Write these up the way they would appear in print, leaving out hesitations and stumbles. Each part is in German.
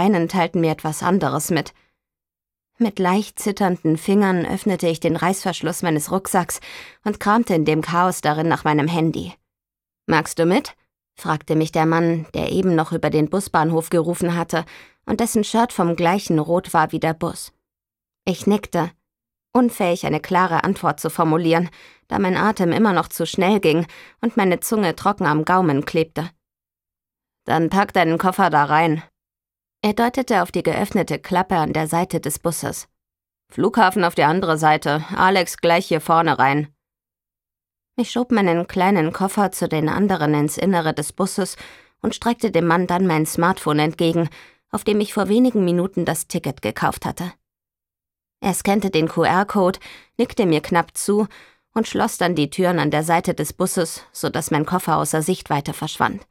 Beinen teilten mir etwas anderes mit. Mit leicht zitternden Fingern öffnete ich den Reißverschluss meines Rucksacks und kramte in dem Chaos darin nach meinem Handy. »Magst du mit?« fragte mich der Mann, der eben noch über den Busbahnhof gerufen hatte und dessen Shirt vom gleichen Rot war wie der Bus. Ich nickte, unfähig eine klare Antwort zu formulieren, da mein Atem immer noch zu schnell ging und meine Zunge trocken am Gaumen klebte. »Dann pack deinen Koffer da rein.« Er deutete auf die geöffnete Klappe an der Seite des Busses. »Flughafen auf die andere Seite, Alex gleich hier vorne rein.« Ich schob meinen kleinen Koffer zu den anderen ins Innere des Busses und streckte dem Mann dann mein Smartphone entgegen, auf dem ich vor wenigen Minuten das Ticket gekauft hatte. Er scannte den QR-Code, nickte mir knapp zu und schloss dann die Türen an der Seite des Busses, sodass mein Koffer außer Sichtweite verschwand.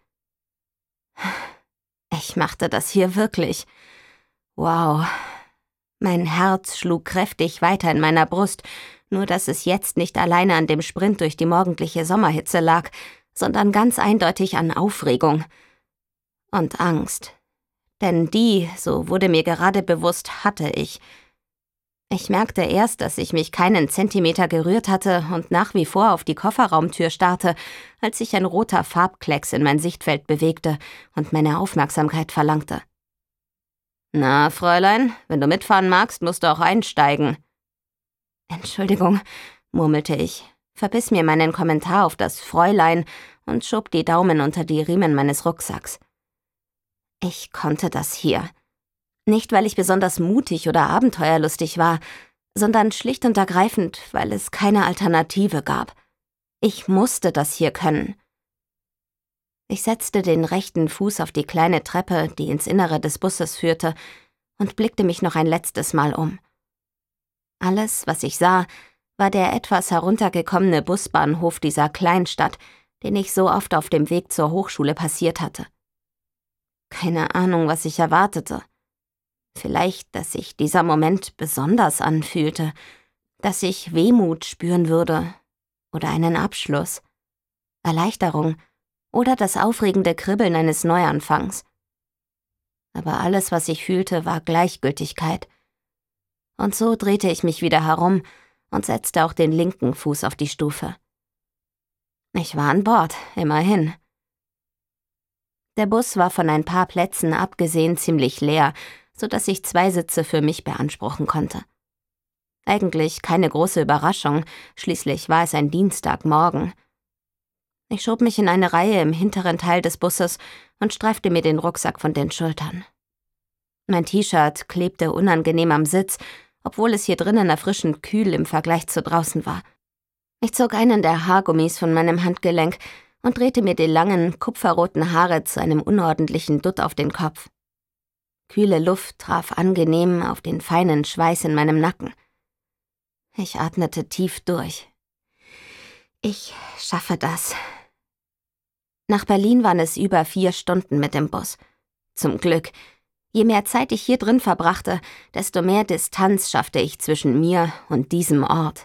Ich machte das hier wirklich. Wow. Mein Herz schlug kräftig weiter in meiner Brust, nur dass es jetzt nicht alleine an dem Sprint durch die morgendliche Sommerhitze lag, sondern ganz eindeutig an Aufregung und Angst. Denn die, so wurde mir gerade bewusst, hatte ich. Ich merkte erst, dass ich mich keinen Zentimeter gerührt hatte und nach wie vor auf die Kofferraumtür starrte, als sich ein roter Farbklecks in mein Sichtfeld bewegte und meine Aufmerksamkeit verlangte. »Na, Fräulein, wenn du mitfahren magst, musst du auch einsteigen.« »Entschuldigung«, murmelte ich, verbiss mir meinen Kommentar auf das Fräulein und schob die Daumen unter die Riemen meines Rucksacks. Ich konnte das hier. Nicht, weil ich besonders mutig oder abenteuerlustig war, sondern schlicht und ergreifend, weil es keine Alternative gab. Ich musste das hier können. Ich setzte den rechten Fuß auf die kleine Treppe, die ins Innere des Busses führte, und blickte mich noch ein letztes Mal um. Alles, was ich sah, war der etwas heruntergekommene Busbahnhof dieser Kleinstadt, den ich so oft auf dem Weg zur Hochschule passiert hatte. Keine Ahnung, was ich erwartete. Vielleicht, dass sich dieser Moment besonders anfühlte, dass ich Wehmut spüren würde oder einen Abschluss, Erleichterung oder das aufregende Kribbeln eines Neuanfangs. Aber alles, was ich fühlte, war Gleichgültigkeit. Und so drehte ich mich wieder herum und setzte auch den linken Fuß auf die Stufe. Ich war an Bord, immerhin. Der Bus war von ein paar Plätzen abgesehen ziemlich leer, sodass ich 2 Sitze für mich beanspruchen konnte. Eigentlich keine große Überraschung, schließlich war es ein Dienstagmorgen. Ich schob mich in eine Reihe im hinteren Teil des Busses und streifte mir den Rucksack von den Schultern. Mein T-Shirt klebte unangenehm am Sitz, obwohl es hier drinnen erfrischend kühl im Vergleich zu draußen war. Ich zog einen der Haargummis von meinem Handgelenk und drehte mir die langen, kupferroten Haare zu einem unordentlichen Dutt auf den Kopf. Kühle Luft traf angenehm auf den feinen Schweiß in meinem Nacken. Ich atmete tief durch. Ich schaffe das. Nach Berlin waren es über 4 Stunden mit dem Bus. Zum Glück. Je mehr Zeit ich hier drin verbrachte, desto mehr Distanz schaffte ich zwischen mir und diesem Ort.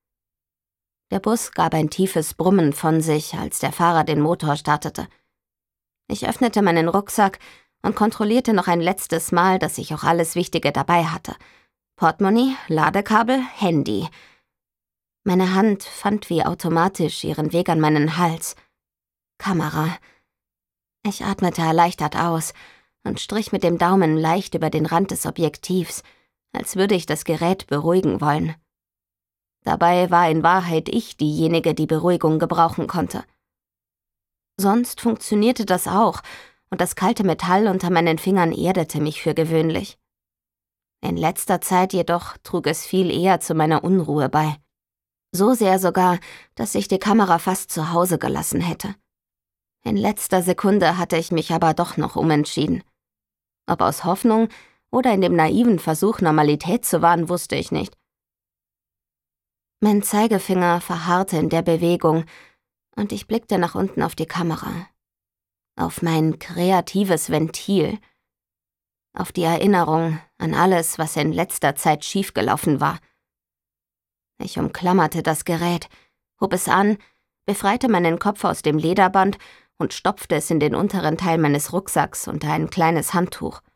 Der Bus gab ein tiefes Brummen von sich, als der Fahrer den Motor startete. Ich öffnete meinen Rucksack und kontrollierte noch ein letztes Mal, dass ich auch alles Wichtige dabei hatte. Portemonnaie, Ladekabel, Handy. Meine Hand fand wie automatisch ihren Weg an meinen Hals. Kamera. Ich atmete erleichtert aus und strich mit dem Daumen leicht über den Rand des Objektivs, als würde ich das Gerät beruhigen wollen. Dabei war in Wahrheit ich diejenige, die Beruhigung gebrauchen konnte. Sonst funktionierte das auch, und das kalte Metall unter meinen Fingern erdete mich für gewöhnlich. In letzter Zeit jedoch trug es viel eher zu meiner Unruhe bei. So sehr sogar, dass ich die Kamera fast zu Hause gelassen hätte. In letzter Sekunde hatte ich mich aber doch noch umentschieden. Ob aus Hoffnung oder in dem naiven Versuch, Normalität zu wahren, wusste ich nicht. Mein Zeigefinger verharrte in der Bewegung, und ich blickte nach unten auf die Kamera. Auf mein kreatives Ventil. Auf die Erinnerung an alles, was in letzter Zeit schiefgelaufen war. Ich umklammerte das Gerät, hob es an, befreite meinen Kopf aus dem Lederband und stopfte es in den unteren Teil meines Rucksacks unter ein kleines Handtuch.